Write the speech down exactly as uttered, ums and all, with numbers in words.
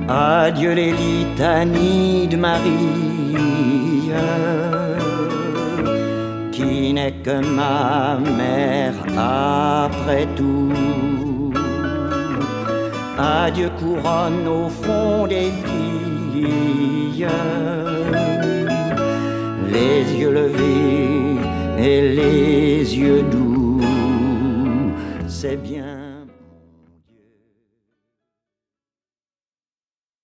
Adieu les litanies de Marie, qui n'est que ma mère après tout. Adieu couronne au fond des filles, les yeux levés et les yeux doux, c'est bien.